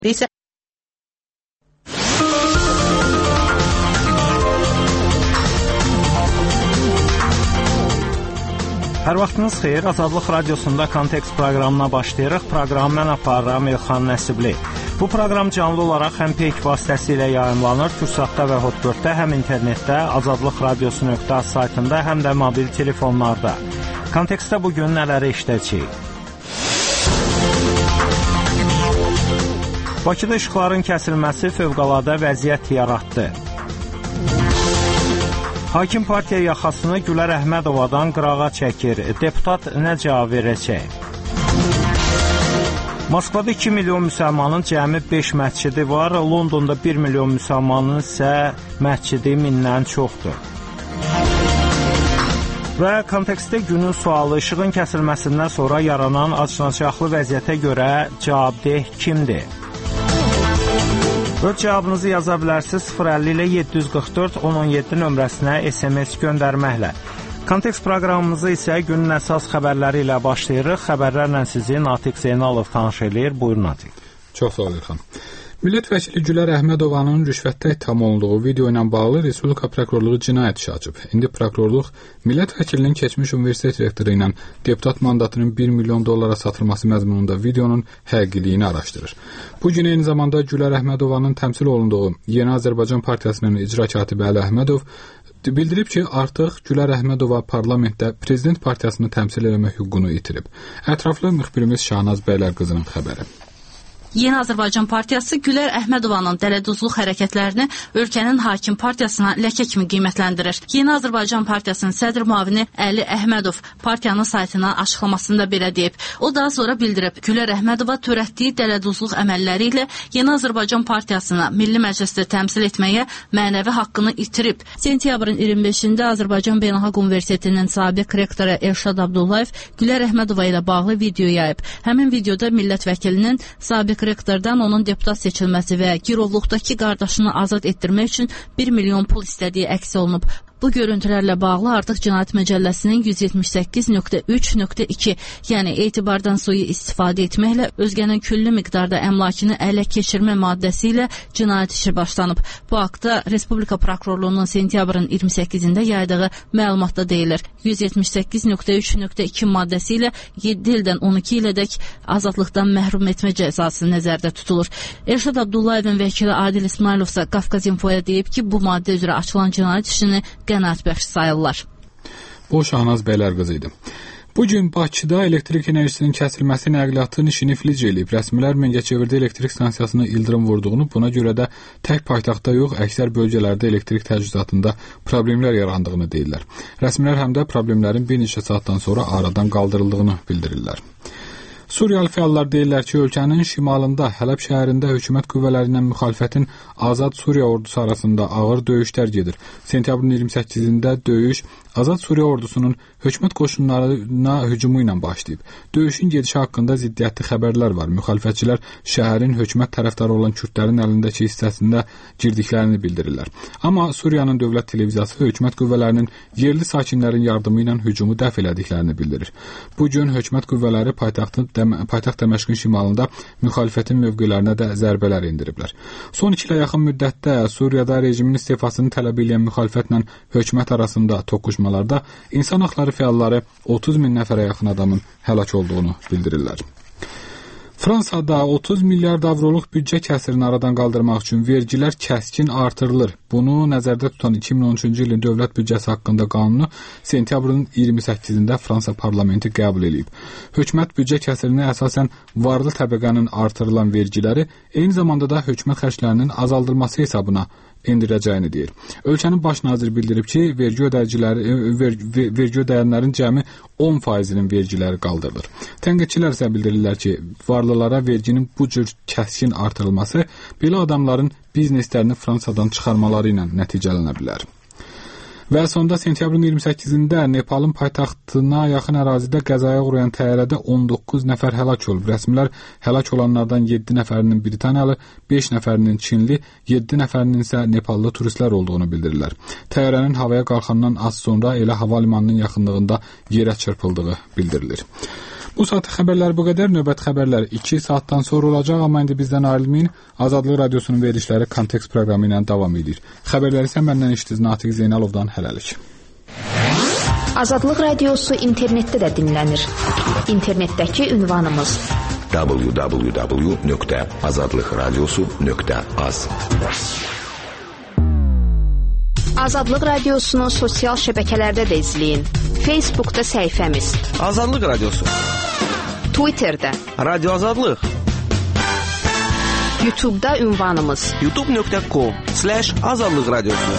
isə Hər vaxtınız xeyir, Azadlıq Radiosunda Kontekst proqramına başlayırıq. Proqramı mən aparıram Elxan Nəsibli. Bu proqram canlı olaraq həm peyk vasitəsilə yayımlanır, Türksatda və Hotbirddə, həm internetdə, azadlıqradiosu.az saytında, həm də mobil telefonlarda. Kontekstdə bugün nələri işləyəcəyik? Bakıda işıqların kəsilməsi fövqəladə vəziyyət yaratdı. Hakim partiya yaxasını Gülər Əhmədovadan qırağa çəkir. Deputat nə cavab verəcək? Moskvada 2 milyon müsəlmanın cəmi 5 məscidi var. Londonda 1 milyon müsəlmanın isə məscidi 1000-dən çoxdur. Və kontekstdə günün sualı, işığın kəsilməsindən sonra yaranan acınacaqlı vəziyyətə görə cavabdeh kimdir? Öz cavabınızı yaza bilərsiniz 050 ilə 744 1017 nömrəsinə SMS göndərməklə. Kontekst proqramımızı isə günün əsas xəbərləri ilə başlayırıq. Xəbərlərlə sizi Natiq Zeynalov tanış eləyir. Buyurun Natiq. Çox sağ ol İlxan. Millət vəkili Gülər Əhmədovanın rüşvətdə ittiham olunduğu video ilə bağlı Respublika Prokurorluğu cinayət işi açıb. İndi prokurorluq millət vəkilinin keçmiş universitet rektoru ilə deputat mandatının 1 milyon dollara satılması məzmununda videonun həqiqiliyini araşdırır. Bu gün eyni zamanda Gülər Əhmədovanın təmsil olunduğu Yeni Azərbaycan Partiyasının icra katibi Əli Əhmədov bildirib ki, artıq Gülər Əhmədova parlamentdə prezident partiyasını təmsil etmək hüququnu itirib. Ətraflı müxbirimiz Şahnaz Bəylərqızının xəbəri. Yeni Azərbaycan Partiyası Gülər Əhmədovanın dələduzluq hərəkətlərini ölkənin hakim partiyasına ləkə kimi qiymətləndirir. Yeni Azərbaycan Partiyasının sədr müavini Əli Əhmədov partiyanın saytına açıqlamasında belə deyib. O daha sonra bildirib, Gülər Əhmədova törətdiyi dələduzluq əməlləri ilə Yeni Azərbaycan Partiyasını Milli Məclisdə təmsil etməyə mənəvi haqqını itirib. Sentyabrın 25-də Azərbaycan Beynəlxalq Universitetinin sabiq rektoru Elşad Abdullayev Gülər Əhmədova ilə bağlı video yayıb. Həmin videoda millət vəkilinin sabiq rektordan onun deputat seçilməsi və girovluqdakı qardaşını azad etdirmək üçün 1 milyon pul istədiyi əks olunub. Bu görüntülərlə bağlı artıq Cinayət Məcəlləsinin 178.3.2, yəni etibardan suyu istifadə etməklə özgənin küllü miqdarda əmlakını ələ keçirmə maddəsi ilə cinayət işi başlanıb. Bu haqda Respublika Prokurorluğunun sentyabrın 28-də yaydığı məlumatda deyilir. 178.3.2 maddəsi ilə 7 ildən 12 ilədək azadlıqdan məhrum etmə cəzası nəzərdə tutulur. Elşad Abdullayevin vəkili Adil İsmailov isə Qafqaz İnfoya deyib ki, bu maddə üzrə açılan cinayət işini qənaətbəxş sayırlar. Bu Şahnaz Bəylərqızı idi. Bugün Bakıda elektrik enerjisinin kəsilməsi nəqliyyatın işini filic eləyib. Rəsmilər Mingəçevirdə elektrik stansiyasına ildırım vurduğunu, buna görə də tək paytaxtda yox, əksər bölgələrdə elektrik təchizatında problemlər yarandığını deyirlər. Rəsmilər həm də problemlərin bir neçə saatdan sonra aradan qaldırıldığını bildirirlər. Suriyalı fəallar deyirlər ki, ölkənin şimalında Hələb şəhərində hökumət qüvvələrindən müxalifətin Azad Suriya ordusu arasında ağır döyüşlər gedir. Sentyabrın 28-də döyüş Azad Suriya ordusunun hökumət qoşunlarına hücumu ilə başlayıb. Döyüşün gedişi haqqında ziddiyyətli xəbərlər var. Müxalifətçilər şəhərin hökumət tərəfdarı olan kürdlərin əlindəki hissəsində girdiklərini bildirirlər. Amma Suriyanın dövlət televiziyası hökumət qüvvələrinin yerli sakinlərin yardımı ilə hücumu dəf elədiklərini bildirir. Bu gün hökumət qüvvələri paytaxt Dəməşqin şimalında müxalifətin mövqelərinə də zərbələr endiriblər. Son 2 ilə yaxın müddətdə Suriyada rejimin istifasını tələb edən müxalifətlə hökumət arasında toqquşmalarda insan haqları fəalları 30 min nəfərə yaxın adamın həlak olduğunu bildirirlər. Fransada 30 milyard avroluq büdcə kəsirini aradan qaldırmaq üçün vergilər kəskin artırılır. Bunu nəzərdə tutan 2013-cü ilin dövlət büdcəsi haqqında qanunu sentyabrın 28-də Fransa parlamenti qəbul edib. Hökumət büdcə kəsirinə əsasən varlı təbəqənin artırılan vergiləri, eyni zamanda da hökumət xərclərinin azaldılması hesabına endirəcəyini deyir. Ölkənin baş naziri bildirib ki, vergi ödəyənlərin cəmi 10%-nin vergiləri qaldırılır. Tənqidçilər isə bildirirlər ki, varlılara verginin bu cür kəskin artırılması belə adamların bizneslərini Fransadan çıxarmaları ilə nəticələnə bilər. Və sonda sentyabrın 28-də Nepalın paytaxtına yaxın ərazidə qəzaya uğrayan təyyarədə 19 nəfər həlak olub. Rəsmilər həlak olanlardan 7 nəfərinin Britaniyalı, 5 nəfərinin Çinli, 7 nəfərinin isə Nepallı turistlər olduğunu bildirirlər. Təyyarənin havaya qalxandan az sonra elə hava limanının yaxınlığında yerə çırpıldığı bildirilir. Bu saat xəbərlər bu qədər. Növbət xəbərlər 2 saatdan sonra olacaq, amma indi bizdən ayrılmayın. Azadlıq Radiosunun verilişləri Kontekst proqramı ilə davam edir. Xəbərləri isə məndən eşitdiniz Natiq Zeynalovdan hələlik. Azadlıq Radiosu internetdə də dinlənir. İnternetdəki ünvanımız www.azadlıqradiosu.az. Azadlıq Radiosunu sosial şəbəkələrdə də izləyin. Facebookda səhifəmiz Azadlıq Radiosu, Twitterdə Radio Azadlıq, YouTube'da ünvanımız youtube.com/Azadlıq Radiosu.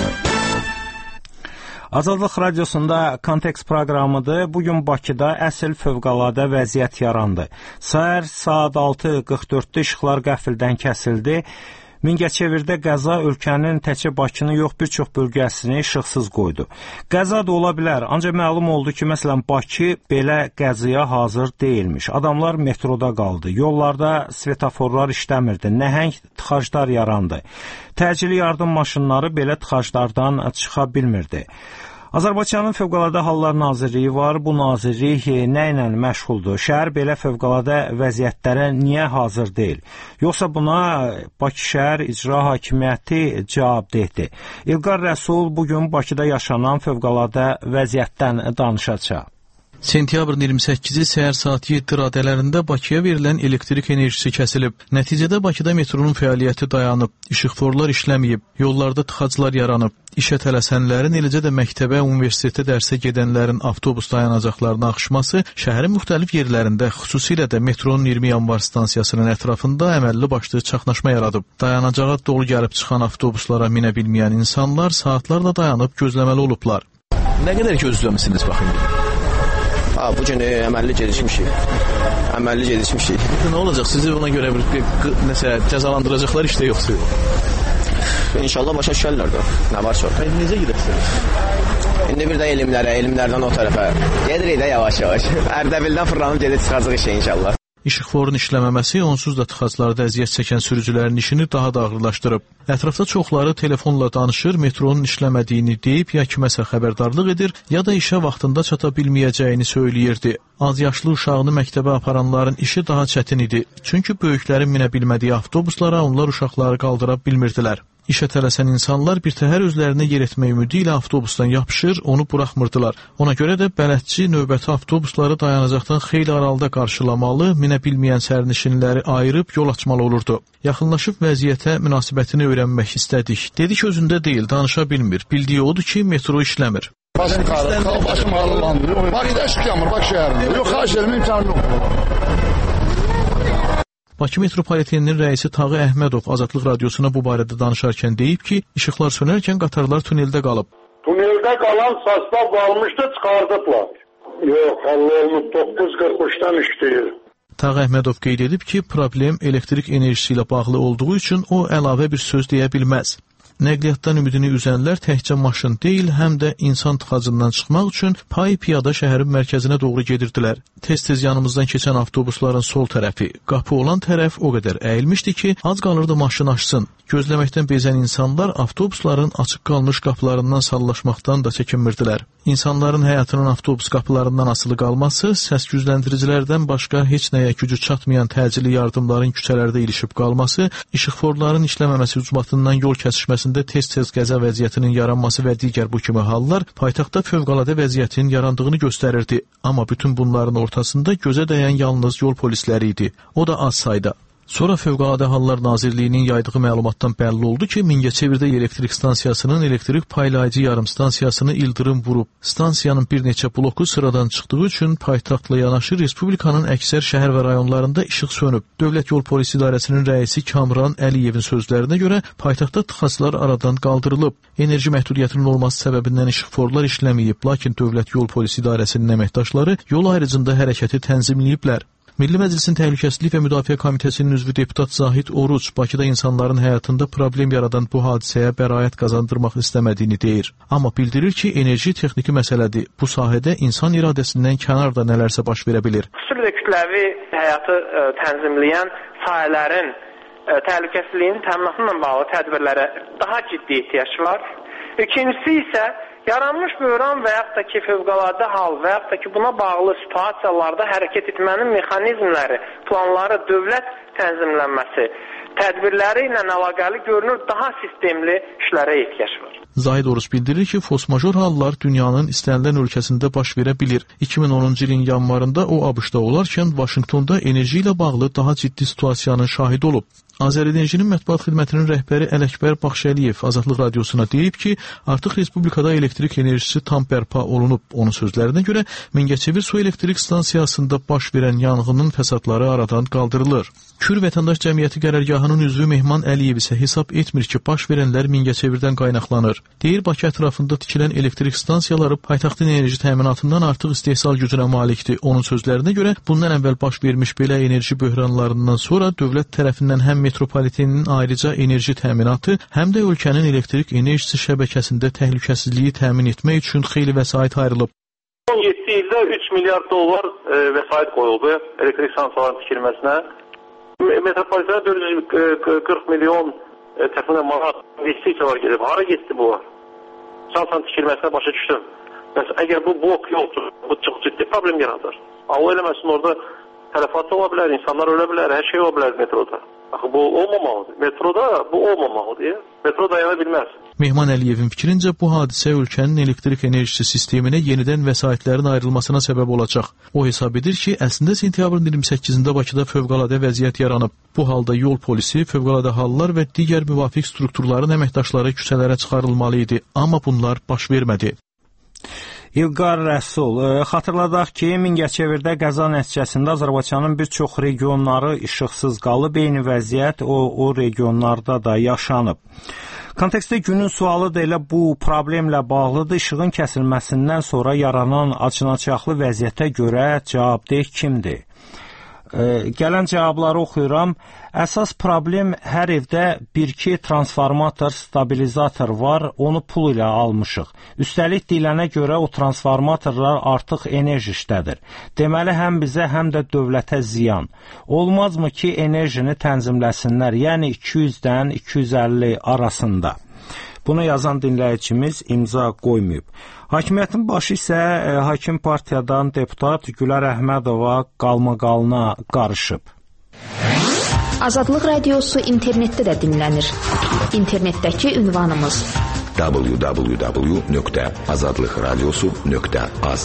Azadlıq Radiosunda Kontekst proqramıdır. Bugün Bakıda əsl fövqəladə vəziyyət yarandı. Səhər saat 6:44-də işıqlar qəfildən kəsildi. Mingəçevirdə qəza ölkənin təkcə Bakını yox, bir çox bölgəsini işıqsız qoydu. Qəza da ola bilər, ancaq məlum oldu ki, məsələn, Bakı belə qəzaya hazır deyilmiş. Adamlar metroda qaldı, yollarda svetoforlar işləmirdi, nəhəng tıxaclar yarandı. Təcili yardım maşınları belə tıxaclardan çıxa bilmirdi. Azərbaycanın Fövqəladə Hallar Nazirliyi var. Bu nazirlik nə ilə məşğuldur? Şəhər belə fövqəladə vəziyyətlərə niyə hazır deyil? Yoxsa buna Bakı şəhər icra hakimiyyəti cavabdehdir? İlqar Rəsul bugün Bakıda yaşanan fövqəladə vəziyyətdən danışacaq. Sentyabrın 28-i səhər saat 7 radələrində Bakıya verilən elektrik enerjisi kəsilib. Nəticədə Bakıda metronun fəaliyyəti dayanıb, işıqforlar işləməyib, yollarda tıxaclar yaranıb. İşə tələsənlərin, eləcə də məktəbə, universitetə dərsə gedənlərin avtobus dayanacaqlarına axışması şəhərin müxtəlif yerlərində, xüsusilə də metronun 20 yanvar stansiyasının ətrafında əməlli başlı çaxnaşma yaradıb. Dayanacağa dolu gəlib çıxan avtobuslara minə bilməyən insanlar saatlarla dayanıb gözləməli olublar. Nə qədər gözləmisiniz baxın? Bu gün əməlli gedişmişik. Nə olacaq? Sizi buna görə nəsə cəzalandıracaqlar işdə yoxdur? İnşallah başa düşərlər də. Nə var çox? Necə gedərsiniz? İndi bir də elmlərdən o tərəfə gedirik də yavaş-yavaş. Ərdəbildən fırlanıb gedib çıxacaq işə inşallah. İşıqforun işləməməsi onsuz da tıxaclarda əziyyət çəkən sürücülərin işini daha da ağırlaşdırıb. Ətrafda çoxları telefonla danışır, metronun işləmədiyini deyib ya kiməsə xəbərdarlıq edir, ya da işə vaxtında çata bilməyəcəyini söyləyirdi. Az yaşlı uşağını məktəbə aparanların işi daha çətin idi. Çünki böyüklərin minə bilmədiyi avtobuslara onlar uşaqları qaldıra bilmirdilər. İşə tələsən insanlar birtəhər özlərinə yer etmək ümidi ilə avtobusdan yapışır, onu buraxmırdılar. Ona görə də bələdçi növbəti avtobusları dayanacaqdan xeyli aralıda qarşılamalı, minə bilməyən sərnişinləri ayırıb yol açmalı olurdu. Yaxınlaşıb vəziyyətə münasibətini öyrənmək istədik. Dedik özündə deyil, danışa bilmir. Bildiyi odur ki, metro işləmir. Başım ağrılandı. Bak işıq yanmır, bak şəhərində. Yox, xahiş edirəm, imkanı yox. Bakı metropoliteninin rəisi Tağı Əhmədov Azadlıq Radiosuna bu barədə danışarkən deyib ki, işıqlar sönərkən qatarlar tuneldə qalıb. Tuneldə qalan sastav qalmışdı, çıxardıblar. Yox, hallı olmuş 9:43-dən işləyir. Tağı Əhmədov qeyd edib ki, problem elektrik enerjisi ilə bağlı olduğu üçün o əlavə bir söz deyə bilməz. Nəqliyyatdan ümidini üzənlər təkcə maşın deyil, həm də insan tıxacından çıxmaq üçün piyada şəhərin mərkəzinə doğru gedirdilər. Tez-tez yanımızdan keçən avtobusların sol tərəfi, qapı olan tərəf o qədər əyilmişdi ki, az qalırdı maşın açsın. Gözləməkdən bezən insanlar avtobusların açıq qalmış qapılarından sallaşmaqdan da çəkinmirdilər. İnsanların həyatının avtobus qapılarından asılı qalması, səs-gücləndiricilərdən başqa heç nəyə gücü çatmayan təcili yardımların küçələrdə ilişib qalması, işıqforların işləməməsi ucbatından yol kəsişməsində tez-tez qəza vəziyyətinin yaranması və digər bu kimi hallar paytaxtda fövqəladə vəziyyətin yarandığını göstərirdi. Amma bütün bunların ortasında gözə dəyən yalnız yol polisləri idi. O da az sayda. Sonra Fövqəladə Hallar Nazirliyinin yaydığı məlumatdan bəlli oldu ki, Mingəçevirdə elektrik stansiyasının elektrik paylayıcı yarım stansiyasını ildırım vurub. Stansiyanın bir neçə bloku sıradan çıxdığı üçün paytaxtla yanaşı Respublikanın əksər şəhər və rayonlarında işıq sönüb. Dövlət Yol Polisi İdarəsinin rəisi Kamran Əliyevin sözlərinə görə paytaxtda tıxaclar aradan qaldırılıb. Enerji məhdudiyyətinin olması səbəbindən işıqforlar işləməyib, lakin Dövlət Yol Polisi İdarəsinin əməkdaşları yol ayrıcında hərəkəti tənzimləyiblər. Milli Məclisin Təhlükəsizlik və Müdafiə Komitəsinin üzvü deputat Zahid Oruc Bakıda insanların həyatında problem yaradan bu hadisəyə bəraət qazandırmaq istəmədiyini deyir. Amma bildirir ki, enerji texniki məsələdir. Bu sahədə insan iradəsindən kənarda nələrsə baş verə bilir. Xüsusilə kütləvi həyatı tənzimləyən sahələrin təhlükəsizliyinin təminatı ilə bağlı tədbirlərə daha ciddi ehtiyac var. İkincisi isə yaranmış böhran və yaxud da ki, fövqəladə hal və yaxud da ki, buna bağlı situasiyalarda hərəkət etmənin mexanizmləri, planları, dövlət tənzimlənməsi, tədbirləri ilə əlaqəli görünür daha sistemli işlərə ehtiyac var. Zahid Oruc bildirir ki, forsmajor hallar dünyanın istənilən ölkəsində baş verə bilir. 2010-cu ilin yanvarında o ABŞ-da olarkən Vaşinqtonda enerji ilə bağlı daha ciddi situasiyanın şahidi olub. Azərenerjinin mətbuat xidmətinin rəhbəri Ələkbər Baxşəliyev Azadlıq Radiosuna deyib ki, artıq respublikada elektrik enerjisi tam bərpa olunub. Onun sözlərinə görə Mingəçevir su elektrik stansiyasında baş verən yanğının fəsadları aradan qaldırılır. Kür Vətəndaş Cəmiyyəti qərargahının üzvü Mehman Əliyev isə hesab etmir ki, baş verənlər Mingəçevirdən qaynaqlanır. Deyir, Bakı ətrafında tikilən elektrik stansiyaları paytaxtın enerji təminatından artıq istehsal gücünə malikdir. Onun sözlərinə görə bundan əvvəl baş vermiş belə enerji böhranlarından sonra dövlət tərəfindən həm metropolitenin ayrıca enerji təminatı, həm də ölkənin elektrik enerjisi şəbəkəsində təhlükəsizliyi təmin etmək üçün xeyli vəsait ayrılıb. 17 ildə 3 milyard dollar vəsait qoyuldu elektrik stansiyalarının tikilməsinə. Metropolitenə 440 milyon təxminən manat investisiyalar gedib. Hara getdi bu? Stansiyanın tikilməsinə başa düşdüm. Məsələn, əgər bu blok yoxdur, bu çox ciddi problem yaradır. O eləməsin, orada tələfat ola bilər, insanlar ölə bilər, hər şey ola bilər metroda. Axı bu olmamalıdır. Metroda bu olmamalıdır. Metro dayana bilməz. Mehman Əliyevin fikrincə bu hadisə ölkənin elektrik enerjisi sisteminə yenidən vəsaitlərin ayrılmasına səbəb olacaq. O hesab edir ki, əslində sentyabrın 28-də Bakıda fövqəladə vəziyyət yaranıb. Bu halda yol polisi, fövqəladə hallar və digər müvafiq strukturların əməkdaşları küçələrə çıxarılmalı idi. Amma bunlar baş vermədi. İlqar Rəsul, xatırladaq ki, Mingəçevirdə qəza nəticəsində Azərbaycanın bir çox regionları işıqsız qalıb, eyni vəziyyət o regionlarda da yaşanıb. Kontekstdə günün sualı da elə bu problemlə bağlıdır. İşığın kəsilməsindən sonra yaranan acınacaqlı vəziyyətə görə cavabdeh kimdir? Gələn cavabları oxuyuram. Əsas problem hər evdə 1-2 transformator, stabilizator var, onu pul ilə almışıq. Üstəlik deyilənə görə o transformatorlar artıq enerji işlədir. Deməli, həm bizə, həm də dövlətə ziyan. Olmazmı ki, enerjini tənzimləsinlər, yəni 200-dən 250 arasında. Bunu yazan dinləyicimiz imza qoymayıb. Hakimiyyətin başı isə Hakim Partiyadan deputat Gülər Əhmədova qalmaqalına qarışıb. Azadlıq Radiosu internetdə də dinlənir. İnternetdəki ünvanımız www.azadlıqradiosu.az.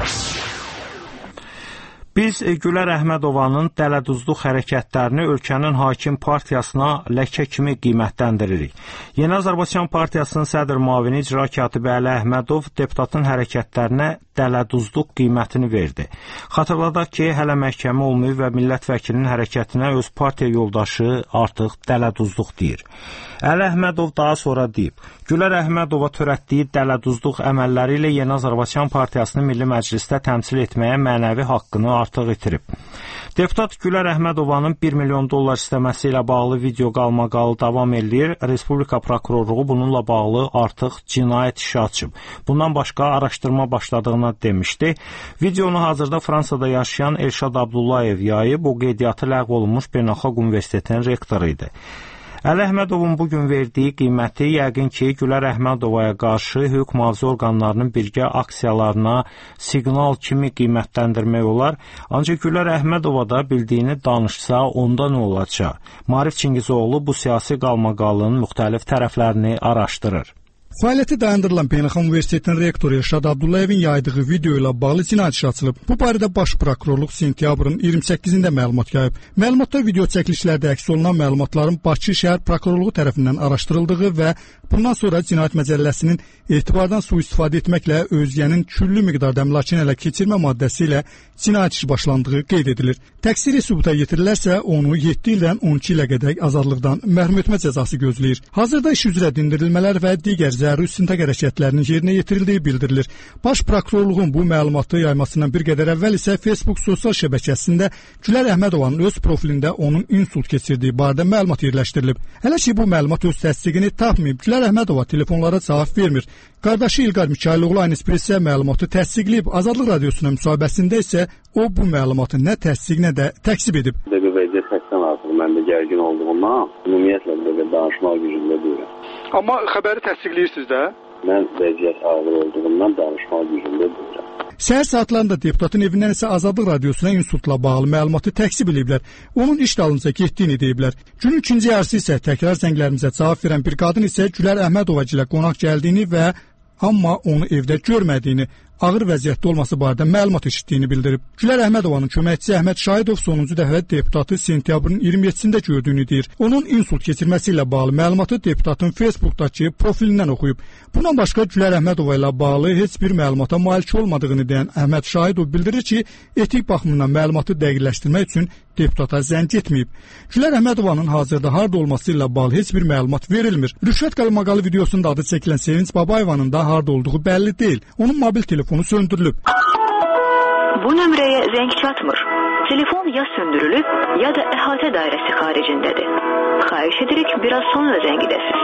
Biz Gülər Əhmədovanın dələduzluq hərəkətlərini ölkənin hakim partiyasına ləkə kimi qiymətləndiririk. Yeni Azərbaycan Partiyasının sədr müavini icra katibi Əli Əhmədov deputatın hərəkətlərinə dələduzluq qiymətini verdi. Xatırladaq ki, hələ məhkəmə olmayıb və millət vəkilinin hərəkətinə öz partiya yoldaşı artıq dələduzluq deyir. Əli Əhmədov daha sonra deyib, Gülər Əhmədova törətdiyi dələduzluq əməlləri ilə Yeni Azərbaycan Partiyasını Milli Məclisdə təmsil etməyə mənəvi haqqını artıq itirib. Deputat Gülər Əhmədovanın 1 milyon dollar istəməsi ilə bağlı video qalmaqalı davam edir. Respublika prokurorluğu bununla bağlı artıq cinayət işi açıb. Bundan başqa araşdırma başladığını demişdi. Videonu hazırda Fransada yaşayan Elşad Abdullayev yayıb, o qeydiyyatı ləğv olunmuş Beynəlxalq Universitetinin rektoru idi. Əli Əhmədovun bugün verdiyi qiyməti yəqin ki, Gülər Əhmədovaya qarşı hüquq mühafizə orqanlarının birgə aksiyalarına siqnal kimi qiymətləndirmək olar. Ancaq Gülər Əhmədova da bildiyini danışsa, onda nə olacaq? Maarif Çingizoğlu bu siyasi qalmaqalının müxtəlif tərəflərini araşdırır. Fəaliyyəti dayandırılan Beynəlxalq Universitetinin rektoru Elşad Abdullayevin yaydığı video ilə bağlı cinayət işi açılıb. Bu barədə Baş Prokurorluq sentyabrın 28-də məlumat yayıb. Məlumatda video çəkilişlərdə əks olunan məlumatların Bakı şəhər prokurorluğu tərəfindən araşdırıldığı və bundan sonra cinayət məcəlləsinin etibardan sui-istifadə etməklə özgənin küllü miqdarda əmlakını ələ keçirmə maddəsi ilə cinayət işi başlandığı qeyd edilir. Təqsiri sübuta yetirilərsə, onu 7 ildən 12 ilə qədər azadlıqdan məhrum etmə cəzası gözləyir. Hazırda iş üzrə dindirilmələr və digər zəruri istintaq hərəkətlərinin yerinə yetirildiyi bildirilir. Baş prokurorluğun bu məlumatı yaymasından bir qədər əvvəl isə Facebook sosial şəbəkəsində Gülər Əhmədovanın öz profilində onun insult keçirdiyi barədə məlumat yerləşdirilib. Hələ ki bu məlumat öz təsdiqini tapmayıb. Gülər Əhmədova telefonlara cavab vermir. Qardaşı İlqar Mikayıloğlu Aynı Press məlumatı təsdiqləyib. Azadlıq radiosuna müsahibəsində isə o bu məlumatı nə təsdiq, nə də təkzib edib. Bu vəziyyət həkdən artıq məndə gərgin olduğundan ümumiyyətlə belə danışmaq gücündə deyirəm. Amma xəbəri təsdiqləyirsiniz də? Mən vəziyyət ağır olduğundan danışmaq gücündə deyirəm. Səhər saatlarında deputatın evindən isə Azadlıq radiosuna insultla bağlı məlumatı təkzib ediblər. Onun iş dalınca getdiyini deyiblər. Günün ikinci yarısı isə təkrar zənglərimizə cavab verən bir qadın isə Gülər Əhmədova ilə qonaq gəldiyini və amma onu evdə görmədiyini, ağır vəziyyətdə olması barədə məlumat eşitdiyini bildirib. Gülər Əhmədovanın köməkçisi Əhməd Şahidov sonuncu dəfə deputatı sentyabrın 27-sində gördüyünü deyir. Onun insult keçirməsi ilə bağlı məlumatı deputatın Facebookdakı profilindən oxuyub. Bundan başqa Gülər Əhmədova ilə bağlı heç bir məlumata malik olmadığını deyən Əhməd Şahidov bildirir ki, etik baxımından məlumatı dəqiqləşdirmək üçün deputata zəng etməyib. Gülər Əhmədovanın hazırda harda olması ilə bağlı heç bir məlumat verilmir. Rüşvət qalmaqalı videosunda adı çəkilən Sevinç Babayevanın da harda olduğu bəlli deyil. Onun mobil telefonu söndürülüb. Bu nömrəyə zəng çatmır. Telefon ya söndürülüb, ya da əhatə dairəsi xaricindədir. Xahiş edirik biraz sonra zəng edəsiniz.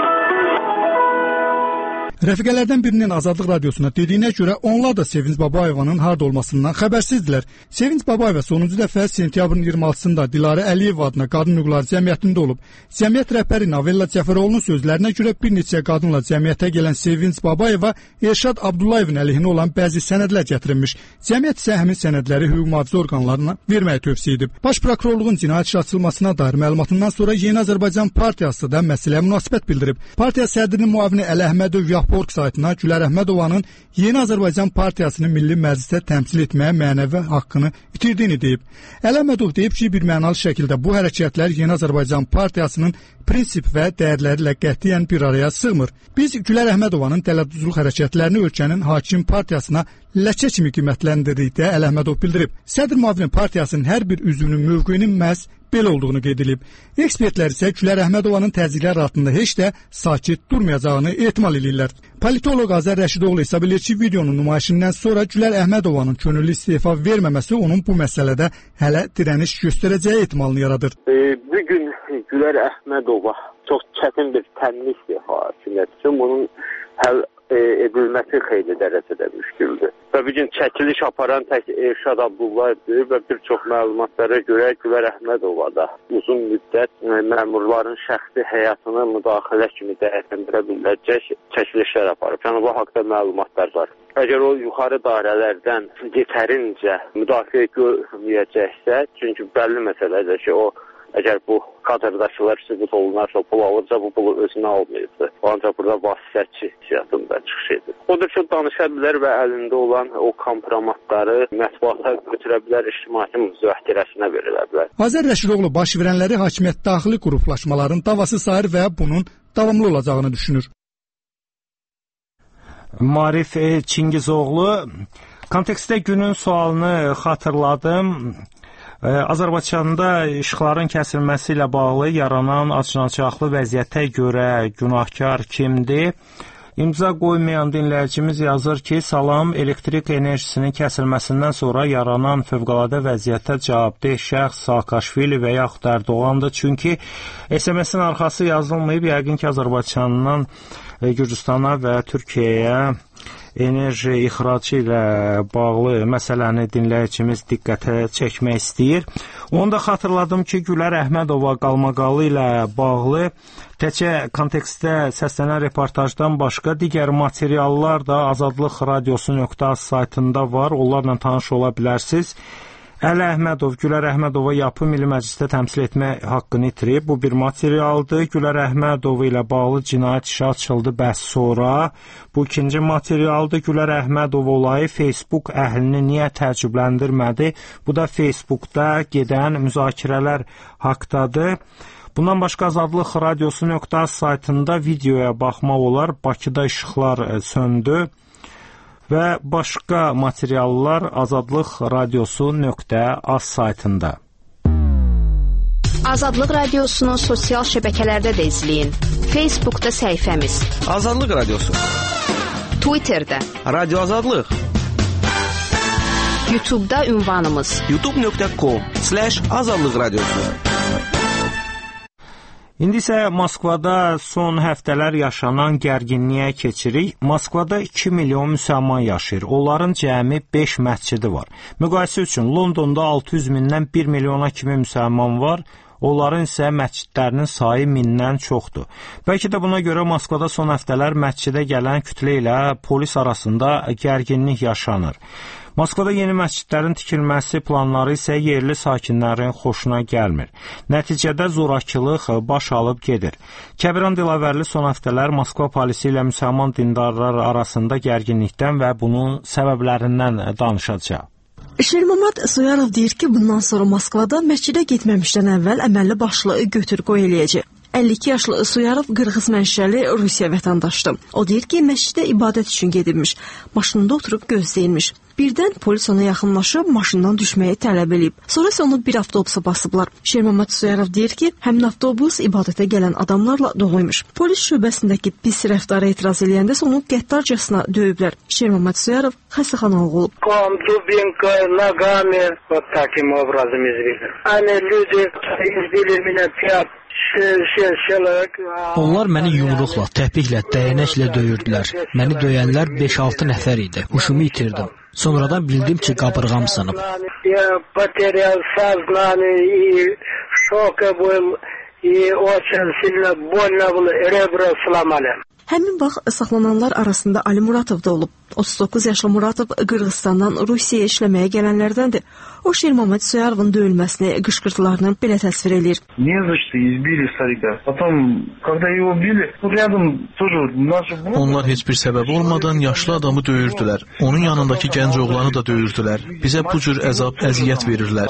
Rəfiqələrdən birinin Azadlıq radiosuna dediyinə görə onlar da Sevinç Babayevanın harda olmasından xəbərsizdilər. Sevinç Babayeva sonuncu dəfə sentyabrın 26-sında Dilarə Əliyev adına Qadın Hüquqları Cəmiyyətində olub. Cəmiyyət rəhbəri Navella Cəfəroğlu'nun sözlərinə görə bir neçə qadınla cəmiyyətə gələn Sevinç Babayeva Elşad Abdullayevin əleyhinə olan bəzi sənədlər gətirilmiş. Cəmiyyət isə həmin sənədləri hüquq mühafizə orqanlarına verməyi tövsiyə edib. Baş prokurorluğun cinayət işi açılmasına dair məlumatından sonra Yeni Azərbaycan Partiyası da məsələyə münasibət bildirib. Partiya sədrinin müavini Əli Əhmədov Org saytına Gülər Əhmədovanın Yeni Azərbaycan Partiyasını Milli Məclisdə təmsil etməyə mənəvi haqqını itirdiyini deyib. Əli Əhmədov deyib ki, bir mənalı şəkildə bu hərəkətlər Yeni Azərbaycan Partiyasının prinsip və dəyərləri ilə qətiyyən bir araya sığmır. Biz Gülər Əhmədovanın dələduzluq hərəkətlərini ölkənin hakim partiyasına ləkə kimi qiymətləndirdikdə Əli Əhmədov bildirib. Sədr müavini partiyasının hər bir üzvünün mövqeyinin məhz belə olduğunu qeyd edib. Ekspertlər isə Gülər Əhmədovanın təzyiqlər altında heç də sakit durmayacağını ehtimal edirlər. Politoloq Azər Rəşidoğlu hesab edir ki, videonun nümayişindən sonra Gülər Əhmədovanın könüllü istefa verməməsi onun bu məsələdə hələ dirəniş göstərəcəyi ehtimalını yaradır. Bugün Gülər Əhmədova çox çətin bir təmin istefa üçün bunun həll edilməsi xeyli dərəcədə müşküldür. Və bugün çəkiliş aparan tək Elşad Abdullayevdir və bir çox məlumatlara görə Gülər Əhmədova da uzun müddət məmurların şəxsi həyatına müdaxilə kimi dəyərləndirə biləcək çəkilişlər aparıb. Yəni bu haqda məlumatlar var. Əgər o yuxarı dairələrdən yetərincə müdafiə görməyəcəksə, çünki bəlli məsələdir ki, o əgər bu kadrdakılar sübut olunarsa, pul alırsa, bu pulu özünə almayıbdır. Ancaq burada vasitəçi hissiyatında çıxış edir. Odur ki, danışa bilər və əlində olan o kompromatları mətbuata götürə bilər, ictimai müzakirəsinə verilə bilər. Azər Rəşidoğlu baş verənləri hakimiyyət daxili qruplaşmaların davası sayır və bunun davamlı olacağını düşünür. Marif Çingizoğlu, kontekstdə günün sualını xatırladım. Azərbaycanda işğalların kəsilməsi ilə bağlı yaranan acınacaqlı vəziyyətə görə günahkar kimdir? İmza qoymayan dinləyicimiz yazır ki, salam, elektrik enerjisinin kəsilməsindən sonra yaranan fövqəladə vəziyyətə cavabdeh şəxs Saakashvili və yaxud Erdoğandır. Çünki SMS-in arxası yazılmayıb, yəqin ki, Azərbaycandan Gürcüstana və Türkiyəyə enerji ixracı ilə bağlı məsələni dinləyicimiz diqqətə çəkmək istəyir. Onu da xatırladım ki, Gülər Əhmədova qalmaqalı ilə bağlı təkcə kontekstdə səslənən reportajdan başqa digər materiallar da Azadlıq radiosu.az saytında var. Onlarla tanış ola bilərsiniz. Əli Əhmədov, Gülər Əhmədova yapı Milli Məclisdə təmsil etmə haqqını itirib. Bu bir materialdır. Gülər Əhmədova ilə bağlı cinayət işi açıldı bəhs sonra. Bu ikinci materialdır. Gülər Əhmədov olayı Facebook əhlini niyə təəccübləndirmədi? Bu da Facebookda gedən müzakirələr haqdadır. Bundan başqa Azadlıq radiosu.az saytında videoya baxmaq olar. Bakıda işıqlar söndü. Və başqa materiallar Azadlıq radiosu.az saytında. Azadlıq Radiosunu sosial şəbəkələrdə də izləyin. Facebookda səhifəmiz Azadlıq Radiosu, Twitterdə Radio Azadlıq, YouTube'da ünvanımız youtube.com/azadlıq radiosu. İndi isə Moskvada son həftələr yaşanan gərginliyə keçirik. Moskvada 2 milyon müsəlman yaşayır. Onların cəmi 5 məscidi var. Müqayisə üçün Londonda 600 mindən 1 milyona kimi müsəlman var. Onların isə məscidlərinin sayı 1000-dən çoxdur. Bəlkə də buna görə Moskvada son həftələr məscidə gələn kütlə ilə polis arasında gərginlik yaşanır. Moskvada yeni məscidlərin tikilməsi planları isə yerli sakinlərin xoşuna gəlmir. Nəticədə zorakılıq baş alıb gedir. Kəbiran Dilavərli son həftələr Moskva polisi ilə müsəlman dindarlar arasında gərginlikdən və bunun səbəblərindən danışacaq. Şermamad Soyarov deyir ki, bundan sonra Moskvada məscidə getməmişdən əvvəl əməlli başlı götür-qoy eləyəcək. 52 yaşlı Soyarov Qırğız mənşəli Rusiya vətəndaşdır. O deyir ki, məscidə ibadət üçün gedibmiş, maşında oturub gözləyirmiş. Birdən polis ona yaxınlaşıb maşından düşməyi tələb edib. Sonra isə onu bir avtobusa basıblar. Şermamad Soyarov deyir ki, həmin avtobus ibadətə gələn adamlarla doluymuş. Polis şöbəsindəki pis rəftara etiraz edəndə onu qəddarcasına döyüblər. Şermamad Soyarov xəstəxanalı olub. Onlar məni yumruqla, təpiklə, dəyənəklə döyürdülər. Məni döyənlər 5-6 nəfər idi. Huşumu itirdim. Sonradan bildim ki, qabırğam sınıb. Həmin vaxt saxlananlar arasında Ali Muratov da olub. 39 yaşlı Muratov Qırğızstandan Rusiyaya işləməyə gələnlərdəndir. O Şermamad Soyarovun döyülməsini, qışqırtılarını belə təsvir edir. Onlar heç bir səbəb olmadan yaşlı adamı döyürdülər. Onun yanındakı gənc oğlanı da döyürdülər. Bizə bu cür əziyyət verirlər.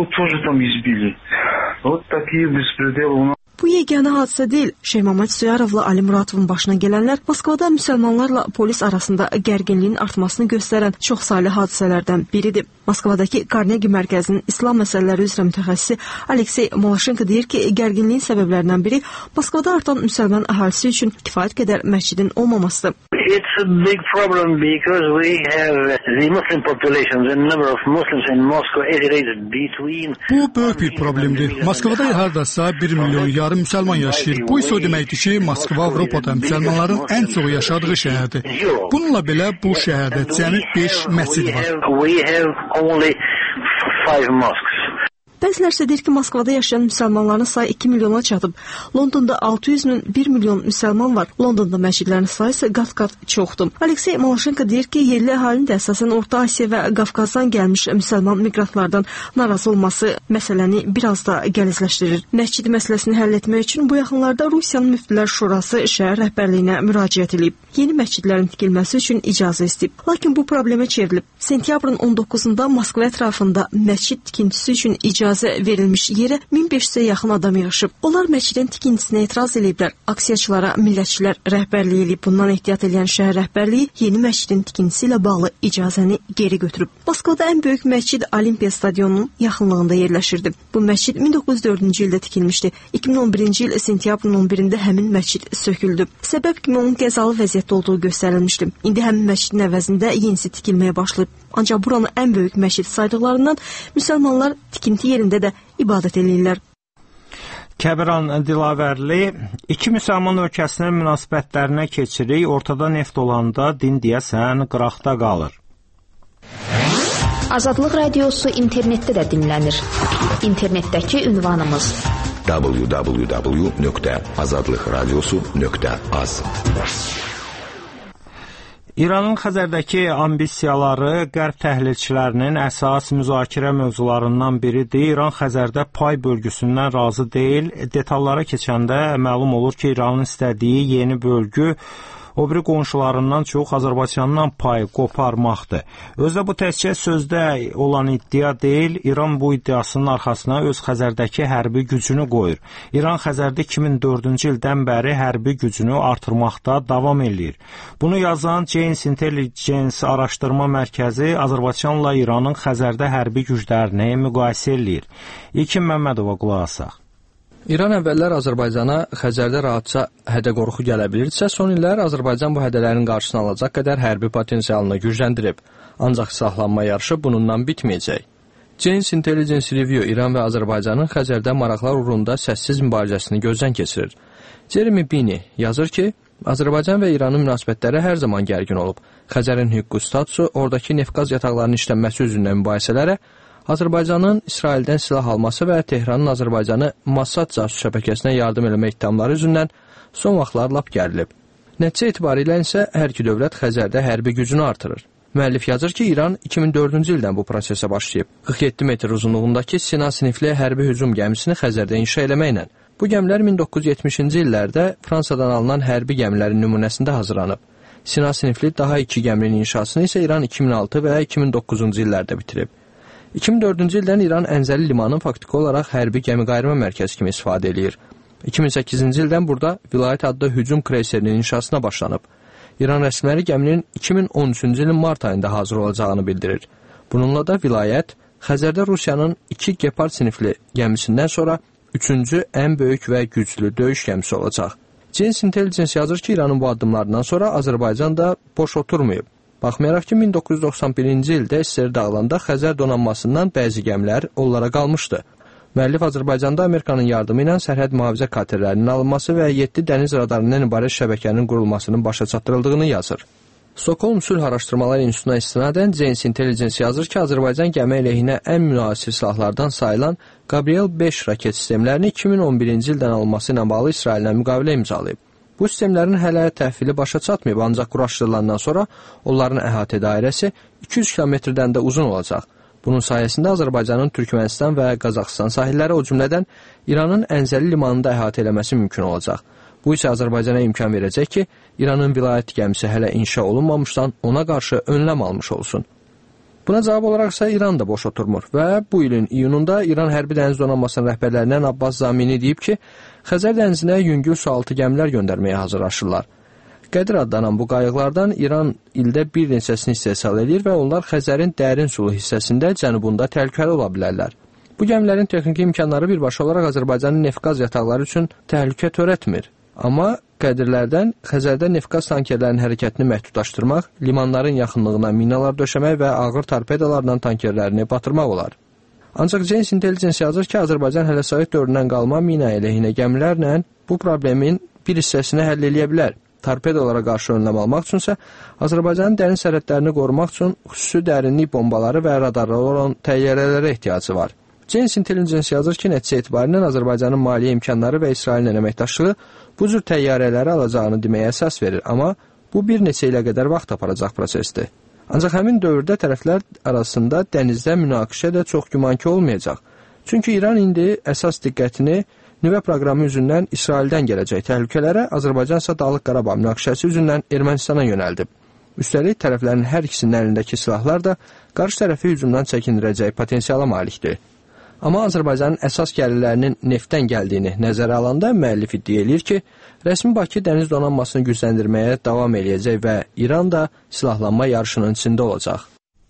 Bu yeganə hadisə deyil. Şermamad Soyarovla Ali Muratovun başına gələnlər Moskvada müsəlmanlarla polis arasında gərginliyin artmasını göstərən çoxsaylı hadisələrdən biridir. Moskvadakı Karnegi mərkəzinin İslam məsələləri üzrə mütəxəssisi Aleksey Molashenko deyir ki, gərginliyin səbəblərindən biri Moskvada artan müsəlman əhalisi üçün kifayət qədər məscidin olmamasıdır. It's a big problem because we have the Muslim population, the number of Muslims in Moscow is between... Bu böyük bir problemdir. Moskvada hardasa 1 milyon yarım müsəlman yaşayır. Bu isə o deməkdir ki, Moskva Avropada müsəlmanların ən çox yaşadığı şəhərdir. Bununla belə bu şəhərdə cəmi 5 məscid var. We have only 5 mosques. Bəziləri isə deyir ki, Moskvada yaşayan müsəlmanların sayı 2 milyona çatıb. Londonda 600 min 1 milyon müsəlman var. Londonda məscidlərin sayı isə qat-qat çoxdur. Aleksey Molashenko deyir ki, yerli əhalinin də əsasən Orta Asiya və Qafqazdan gəlmiş müsəlman miqrantlardan narazı olması məsələni biraz da gəlizləşdirir. Məscid məsələsini həll etmək üçün bu yaxınlarda Rusiyanın Müftilər Şurası şəhər rəhbərliyinə müraciət edib. Yeni məscidlərin tikilməsi üçün icazə istəyib. Lakin bu problemə çevrilib. Sentyabrın 19-da Moskva ətrafında məscid tikintisi üçün icazə verilmiş yerə 1500-ə yaxın adam yığışıb. Onlar məscidin tikintisinə etiraz ediblər. Aksiyaçılara millətçilər rəhbərliyi edib. Bundan ehtiyat edən şəhər rəhbərliyi yeni məscidin tikintisi ilə bağlı icazəni geri götürüb. Moskvada ən böyük məscid Olimpiya stadionunun yaxınlığında yerləşirdi. Bu məscid 1904-cü ildə tikilmişdi. 2011-ci il sentyabrın 11-də həmin məscid söküldü. Səbəb kimi onun qəzalı vəziyyətdə olduğu göstərilmişdi. İndi həmin məscidin əvəzində yenisi tikilməyə başlayıb. Ancaq buranı ən böyük məscid saydıqlarından müsəlmanlar tikinti yerində də ibadət edirlər. Kəbiran Dilavərli, iki müsəlman ölkəsinin münasibətlərinə keçirik. Ortada neft olanda din deyəsən qıraqda qalır. Azadlıq Radiosu internetdə də dinlənir. İnternetdəki ünvanımız www.azadlıqradiosu.az. İranın Xəzərdəki ambisiyaları qərb təhlilçilərinin əsas müzakirə mövzularından biridir. İran Xəzərdə pay bölgüsündən razı deyil. Detallara keçəndə məlum olur ki, İranın istədiyi yeni bölgü o biri qonşularından çox Azərbaycandan pay qoparmaqdır. Özdə bu təkcə sözdə olan iddia deyil, İran bu iddiasının arxasına öz Xəzərdəki hərbi gücünü qoyur. İran Xəzərdə 2004-cü ildən bəri hərbi gücünü artırmaqda davam eləyir. Bunu yazan Janes Intelligence Araşdırma Mərkəzi Azərbaycanla İranın Xəzərdə hərbi güclərini müqayisə eləyir. İlkin Məmmədova qulaq asaq. İran əvvəllər Azərbaycana Xəzərdə rahatca hədə qorxu gələ bilirdisə, son illər Azərbaycan bu hədələrin qarşısını alacaq qədər hərbi potensialını gücləndirib. Ancaq silahlanma yarışı bununla bitməyəcək. Janes Intelligence Review İran və Azərbaycanın Xəzərdə maraqlar uğrunda səssiz mübarizəsini gözdən keçirir. Jeremy Bini yazır ki, Azərbaycan və İranın münasibətləri hər zaman gərgin olub. Xəzərin hüquqi statusu, oradakı neft-qaz yataqlarının işlənməsi üzrədən mübahisələrə, Azərbaycanın İsraildən silah alması və Tehranın Azərbaycanı Mossad casus şəbəkəsinə yardım eləmə ittihamları üzündən son vaxtlar lap gərilib. Nəticə etibarilə isə hər iki dövlət Xəzərdə hərbi gücünü artırır. Müəllif yazır ki, İran 2004-cü ildən bu prosesə başlayıb. 47 metr uzunluğundakı Sina sinifli hərbi hücum gəmisini Xəzərdə inşa eləməklə. Bu gəmilər 1970-ci illərdə Fransadan alınan hərbi gəmilərin nümunəsində hazırlanıb. Sina sinifli daha 2 gəminin inşasını isə İran 2006 və 2009-cu illərdə bitirib. 2004-cü ildən İran Ənzəli limanının faktiki olaraq hərbi gəmi qayırma mərkəzi kimi istifadə edir. 2008-ci ildən burada Vilayət adlı hücum kreyserinin inşasına başlanıb. İran rəsmiləri gəminin 2013-cü ilin mart ayında hazır olacağını bildirir. Bununla da Vilayət Xəzərdə Rusiyanın 2 Gepard sinifli gəmisindən sonra 3-cü ən böyük və güclü döyüş gəmisi olacaq. Janes Intelligence yazır ki, İranın bu addımlarından sonra Azərbaycan da boş oturmayıb. Baxmayaraq ki, 1991-ci ildə SSR dağılanda Xəzər donanmasından bəzi gəmilər onlara qalmışdı. Müəllif Azərbaycanda Amerikanın yardımı ilə sərhəd mühafizə katerlərinin alınması və 7 dəniz radarından ibarət şəbəkənin qurulmasının başa çatdırıldığını yazır. Stockholm Sülh Araşdırmalar İnstitutuna istinadən Janes Intelligence yazır ki, Azərbaycan gəmi əleyhinə ən müasir silahlardan sayılan Gabriel 5 raket sistemlərini 2011-ci ildən alınması ilə bağlı İsraillə müqavilə imzalayıb. Bu sistemlərin hələ təhvili başa çatmayıb, ancaq quraşdırılandan sonra onların əhatə dairəsi 200 kilometrdən də uzun olacaq. Bunun sayəsində Azərbaycanın Türkmənistan və Qazaxıstan sahilləri, o cümlədən İranın Ənzəli limanında əhatə eləməsi mümkün olacaq. Bu isə Azərbaycana imkan verəcək ki, İranın vilayət gəmisi hələ inşa olunmamışdan ona qarşı önləm almış olsun. Buna cavab olaraq isə İran da boş oturmur və bu ilin iyununda İran Hərbi Dəniz Donanmasının rəhbərlərindən Abbas Zamini deyib ki, Xəzər dənizinə yüngül sualtı gəmilər göndərməyə hazırlaşırlar. Qədir adlanan bu qayıqlardan İran ildə bir neçəsini istehsal edir və onlar Xəzərin dərin sulu hissəsində cənubunda təhlükəli ola bilərlər. Bu gəmilərin texniki imkanları birbaşa olaraq Azərbaycanın neft-qaz yataqları üçün təhlükə törətmir. Amma qədirlərdən Xəzərdə neft-qaz tankerlərinin hərəkətini məhdudlaşdırmaq, limanların yaxınlığına minalar döşəmək və ağır torpedalarla tankerlərini batırmaq olar. Ancaq Janes Intelligence yazır ki, Azərbaycan hələ Sovet dövründən qalma mina əleyhinə gəmilərlə bu problemin bir hissəsini həll edə bilər. Torpedolara qarşı önləm almaq üçünsə Azərbaycanın dərin sərhədlərini qorumaq üçün xüsusi dərinlik bombaları və radarları olan təyyarələrə ehtiyacı var. Janes Intelligence yazır ki, nəticə etibarilə Azərbaycanın maliyyə imkanları və İsraillə əməkdaşlığı bu cür təyyarələri alacağını deməyə əsas verir, amma bu bir neçə ilə qədər vaxt aparacaq prosesdir. Ancaq həmin dövrdə tərəflər arasında dənizdə münaqişə də çox gümanki olmayacaq. Çünki İran indi əsas diqqətini nüvə proqramı üzündən İsraildən gələcək təhlükələrə, Azərbaycan isə Dağlıq Qarabağ münaqişəsi üzündən Ermənistana yönəldib. Üstəlik, tərəflərin hər ikisinin əlindəki silahlar da qarşı tərəfi hücumdan çəkindirəcək potensiala malikdir. Amma Azərbaycanın əsas gəlirlərinin neftdən gəldiyini nəzərə alanda müəllif iddia edir ki, rəsmi Bakı dəniz donanmasını gücləndirməyə davam eləyəcək və İran da silahlanma yarışının içində olacaq.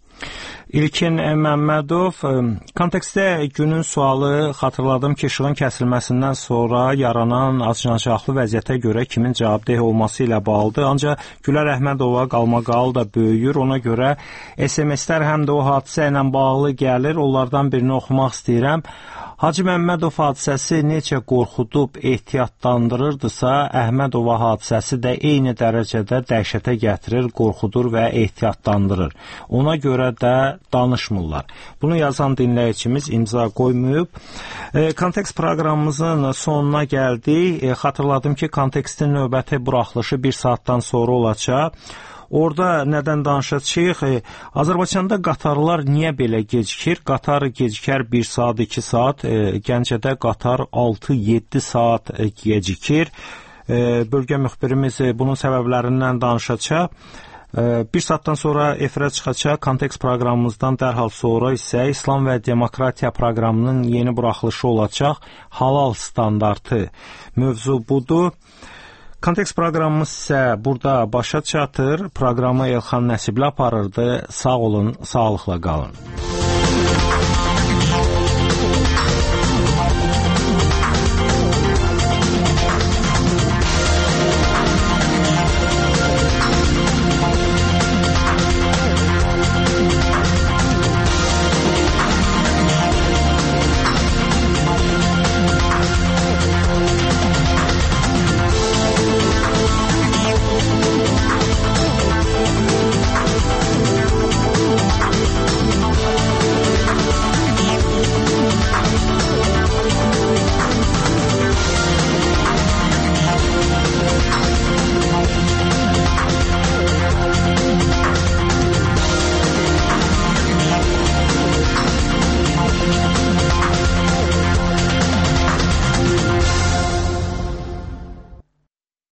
İlkin Məmmədov, kontekstdə günün sualı xatırladım ki, işığın kəsilməsindən sonra yaranan acınacaqlı vəziyyətə görə kimin cavabdeh olması ilə bağlıdır. Ancaq Gülər Əhmədova qalmaqal da böyüyür. Ona görə SMS-lər həm də o hadisə ilə bağlı gəlir. Onlardan birini oxumaq istəyirəm. Hacı Məmmədov hadisəsi necə qorxudub, ehtiyatlandırırdısa, Əhmədova hadisəsi də eyni dərəcədə dəhşətə gətirir, qorxudur və ehtiyatlandırır. Ona görə də danışmırlar. Bunu yazan dinləyicimiz imza qoymayıb. Kontekst proqramımızın sonuna gəldik. Xatırladım ki, kontekstin növbəti buraxılışı 1 saatdan sonra olacaq. Orada nədən danışacağıq? Azərbaycanda qatarlar niyə belə gecikir? Qatar gecikər 1 saat, 2 saat. Gəncədə qatar 6-7 saat gecikir. Bölgə müxbirimiz bunun səbəblərindən danışacaq. 1 saatdan sonra efirə çıxacaq. Kontekst proqramımızdan dərhal sonra isə İslam və Demokratiya proqramının yeni buraxılışı olacaq. Halal standartı mövzu budur. Kontekst proqramımız isə burada başa çatır. Proqramı Elxan Nəsibli aparırdı. Sağ olun, sağlıqla qalın.